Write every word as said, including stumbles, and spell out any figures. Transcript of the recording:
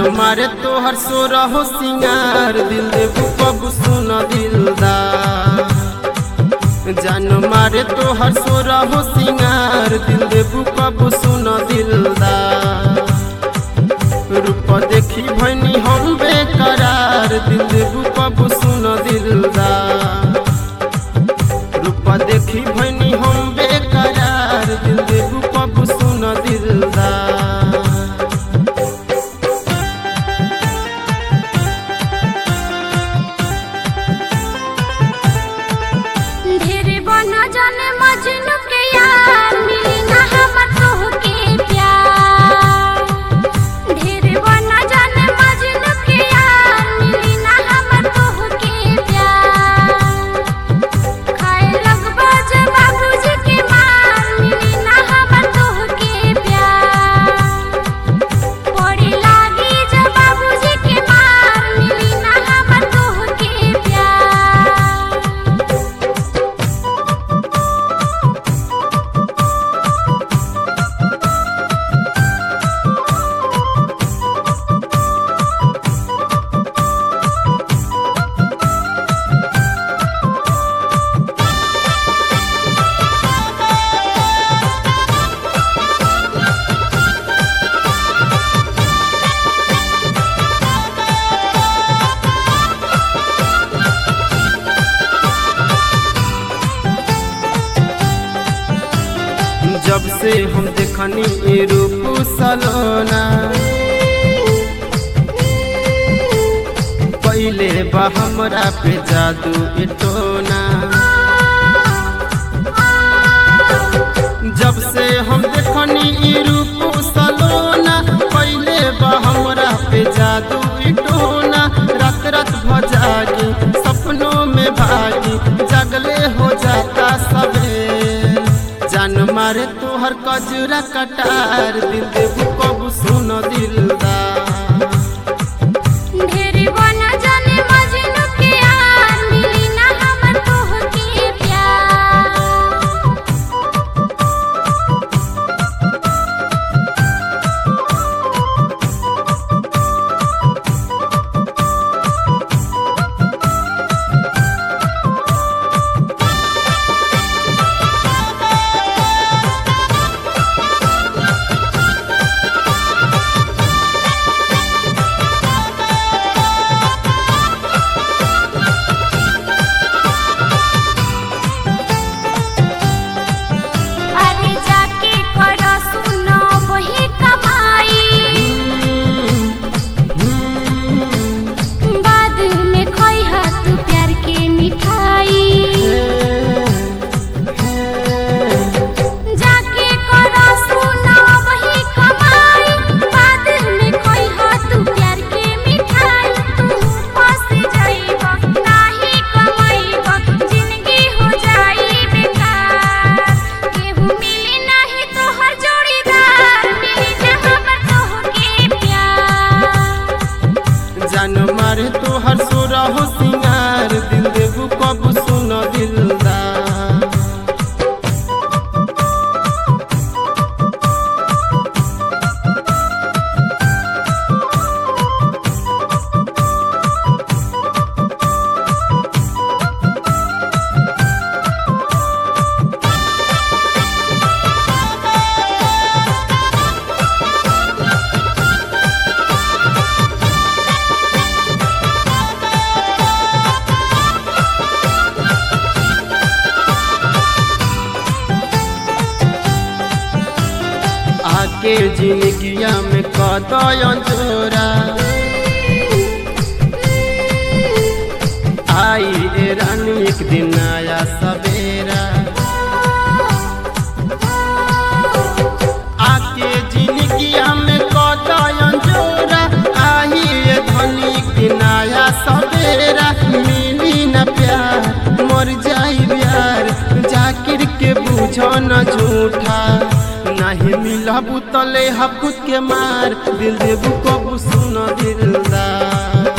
मारे तोहर सोरा हो सिंगार, दिल देबू कब सुन दिलदार। जान मारे तोहर सोरा हो सिंगार, दिल देबू कब सुन दिलदार। रूप देखी भैनी हम बेकरार, दिल देबू कब सुन दिलदार। रूप देखी भैनी हम बेकरार, दिल देबू कब सुन दिलदार। जब से हम देखनी ए रूप सलोना, पहले बा हमरा पे जादू इटोना। जब से हम देखनी ए रूप सलोना, पहले बा हमरा पे जादू इटोना। रात रात भजागी सपनों में भागी, जगले हो जाता सवेर। जान मारे तोहर कजरा कटार, दिल देबू कब सुन दिलदार। जान मारे तोहर सोरा हो सिंगार, दिल देबू कब सुन दिलदार। के जिंदगिया में कदयन जोरा, आई ए रानी एक दिन आया सवेरा। आके जिंदगिया में कदयन जोरा, आई ए धनी एक दिन आया सवेरा। मिली न प्यार मर जाई प्यार, जाकिर के बुझो न झूठा। नहीं मिला बुतले हकुत के मार, दिल देबू कब सुन दिलदार।